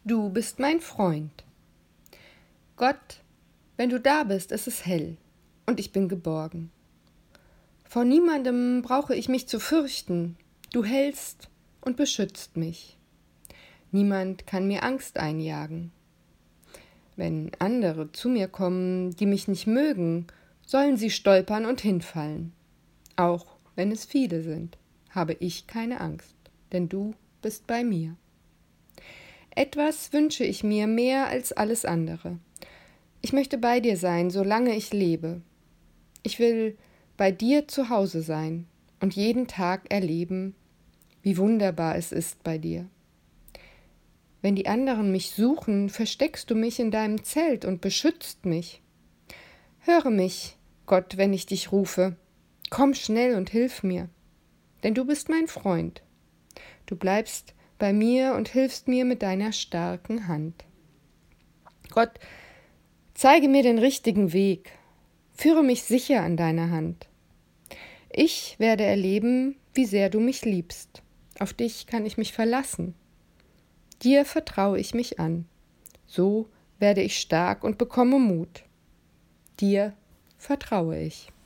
Du bist mein Freund. Gott, wenn du da bist, ist es hell und ich bin geborgen. Vor niemandem brauche ich mich zu fürchten. Du hältst und beschützt mich. Niemand kann mir Angst einjagen. Wenn andere zu mir kommen, die mich nicht mögen, sollen sie stolpern und hinfallen. Auch wenn es viele sind, habe ich keine Angst, denn du bist bei mir. Etwas wünsche ich mir mehr als alles andere. Ich möchte bei dir sein, solange ich lebe. Ich will bei dir zu Hause sein und jeden Tag erleben, wie wunderbar es ist bei dir. Wenn die anderen mich suchen, versteckst du mich in deinem Zelt und beschützt mich. Höre mich, Gott, wenn ich dich rufe. Komm schnell und hilf mir, denn du bist mein Freund. Du bleibst bei mir und hilfst mir mit deiner starken Hand. Gott, zeige mir den richtigen Weg. Führe mich sicher an deiner Hand. Ich werde erleben, wie sehr du mich liebst. Auf dich kann ich mich verlassen. Dir vertraue ich mich an. So werde ich stark und bekomme Mut. Dir vertraue ich.